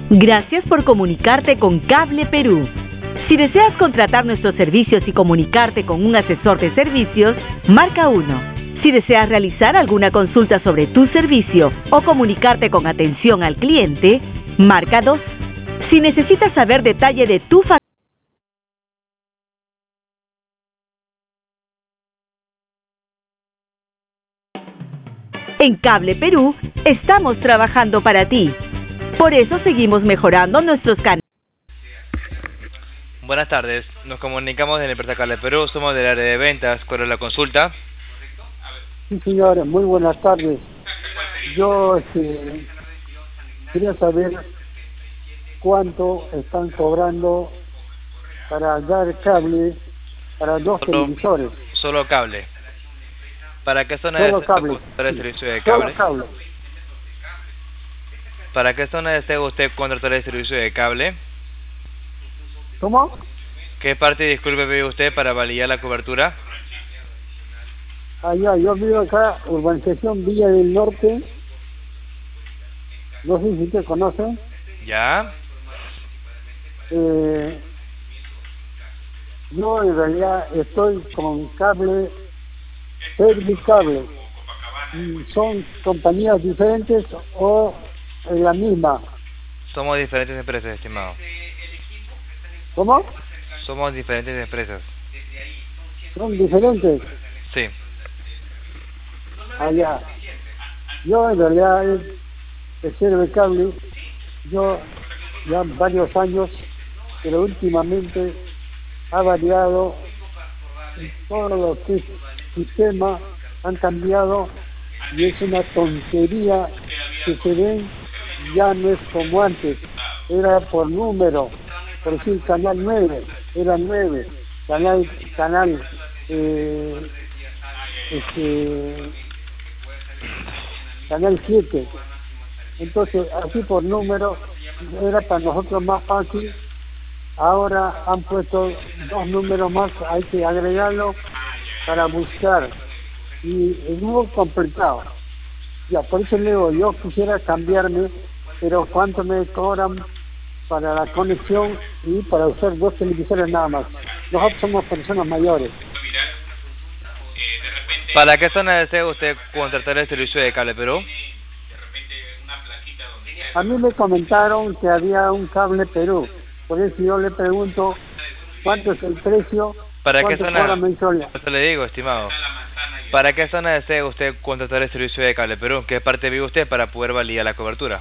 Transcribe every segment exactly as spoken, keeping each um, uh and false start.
Gracias por comunicarte con Cable Perú. Si deseas contratar nuestros servicios y comunicarte con un asesor de servicios, marca uno. Si deseas realizar alguna consulta sobre tu servicio o comunicarte con atención al cliente, marca dos. Si necesitas saber detalle de tu factura, en Cable Perú estamos trabajando para ti. Por eso seguimos mejorando nuestros canales. Buenas tardes, nos comunicamos de la empresa Cable Perú, somos del área de ventas. ¿Cuál es la consulta? Sí, señor, muy buenas tardes. Yo este, quería saber cuánto están cobrando para dar cable para dos Solo, televisores. solo cable. ¿Para qué zona Solo desea cable. contratar el servicio de Solo cable? cable. ¿Para qué zona desea usted contratar el servicio de cable? ¿Cómo? ¿Qué parte, disculpe, ve usted para validar la cobertura? Allá, yo vivo acá, urbanización Villa del Norte. No sé si usted conoce. ¿Ya? Eh, yo en realidad estoy con cable, Servicable. ¿Son compañías diferentes o en la misma? Somos diferentes empresas, estimado. ¿Cómo? Somos diferentes empresas. ¿Son diferentes? Sí. Allá. Yo en realidad es, es Servicable. Yo ya varios años, pero últimamente ha variado todos los sistemas, han cambiado y es una tontería que se ven, ya no es como antes, era por número, por decir canal nueve, era nueve, canal, canal, eh, este, canal siete, entonces así por número era para nosotros más fácil. Ahora han puesto dos números más, hay que agregarlo para buscar y es muy complicado. Ya, por eso le digo, yo quisiera cambiarme, pero ¿cuánto me cobran para la conexión y para usar dos televisores nada más? Nosotros somos personas mayores. ¿Para qué zona desea usted contratar el servicio de Cable Perú? A mí me comentaron que había un Cable Perú, por eso yo le pregunto cuánto es el precio, ¿Para qué cuánto zona? cobra mensual. Eso le digo, estimado. ¿Para qué zona desea usted contratar el servicio de Cable Perú? ¿Qué parte vive usted para poder validar la cobertura?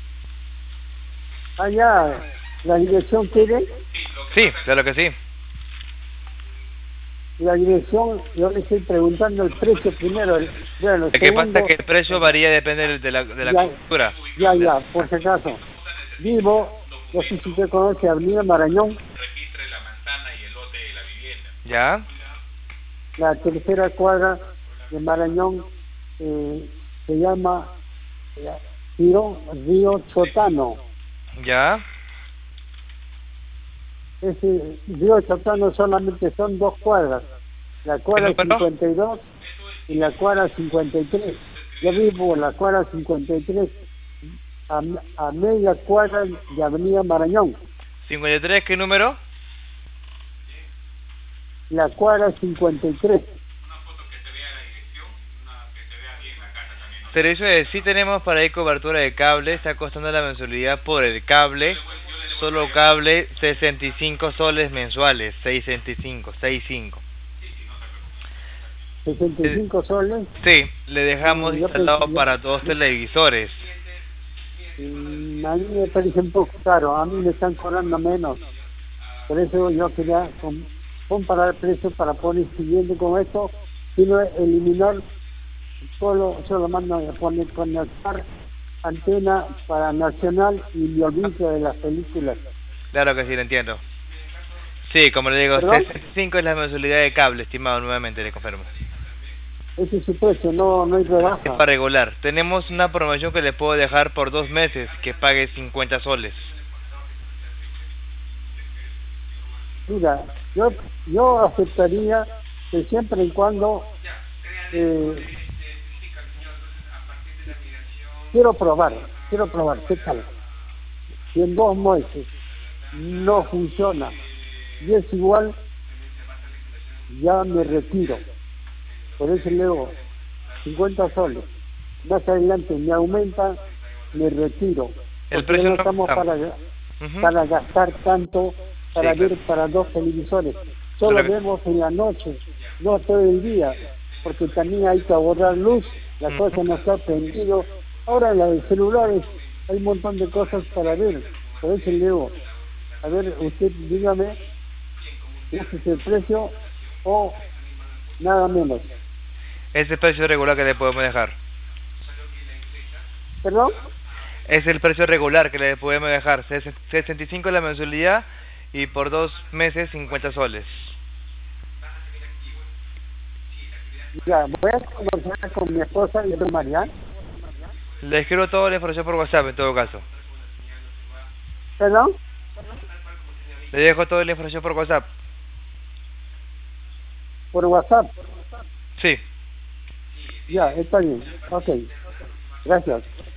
Allá, la dirección quiere, Sí, claro que sí. la dirección, yo le estoy preguntando el precio primero. El, bueno, el Lo que segundo, pasa es que el precio varía, depende de la, de la ya, cobertura. ya, ya, por si acaso. Vivo, no sé si usted conoce Avenida Marañón, ¿Ya? la tercera cuadra de Marañón, eh, se llama eh, Río, Río Chotano. ¿Ya? Ese Río Chotano solamente son dos cuadras, la cuadra ¿Qué número? cincuenta y dos y la cuadra cincuenta y tres. Yo vivo en la cuadra cincuenta y tres, a, a media cuadra de Avenida Marañón. ¿cincuenta y tres qué número? La cuadra cincuenta y tres. Servicio de sí tenemos para ir cobertura de cable, está costando la mensualidad por el cable, solo cable, sesenta y cinco soles mensuales, sesenta y cinco, sesenta y cinco. sesenta y cinco soles. Sí, le dejamos Yo instalado pensé- para dos televisores. Mm, A mí me parece un poco caro, a mí me están cobrando menos. Por eso yo quería com- comparar precios para poner siguiendo con esto, sino eliminar, solo, solo mando a poner conectar antena para nacional y me olvido de las películas. Claro que sí, lo entiendo. Sí, como le digo, ¿Perdón? sesenta y cinco es la mensualidad de cable, estimado, nuevamente le confirmo. Ese es su precio, no, no hay Es rebaja. para regular. Tenemos una promoción que le puedo dejar por dos meses, que pague cincuenta soles. Mira, yo, yo aceptaría que siempre y cuando eh, quiero probar, quiero probar, ¿qué tal? si en dos meses no funciona y es igual, ya me retiro. Por eso le digo, cincuenta soles. Más adelante me aumenta, me retiro. El Porque precio no no estamos está. para, Ujú. para gastar tanto, para Sí, ver claro. para dos televisores. Solo Lo que- vemos en la noche, no todo el día, porque también hay que ahorrar luz, la Ujú. cosa no está prendido. Ahora la de celulares, hay un montón de cosas para ver. Por eso le digo, a ver, usted dígame, ¿ese es el precio o nada menos? Es el precio regular que le podemos dejar. ¿Perdón? Es el precio regular que le podemos dejar. Ses- sesenta y cinco la mensualidad y por dos meses cincuenta soles. Ya, voy a conversar con mi esposa y con María. Le escribo toda la información por WhatsApp en todo caso. ¿Perdón? Le dejo toda la información por WhatsApp. Por WhatsApp. Sí. Ya, está bien. Ok. Gracias.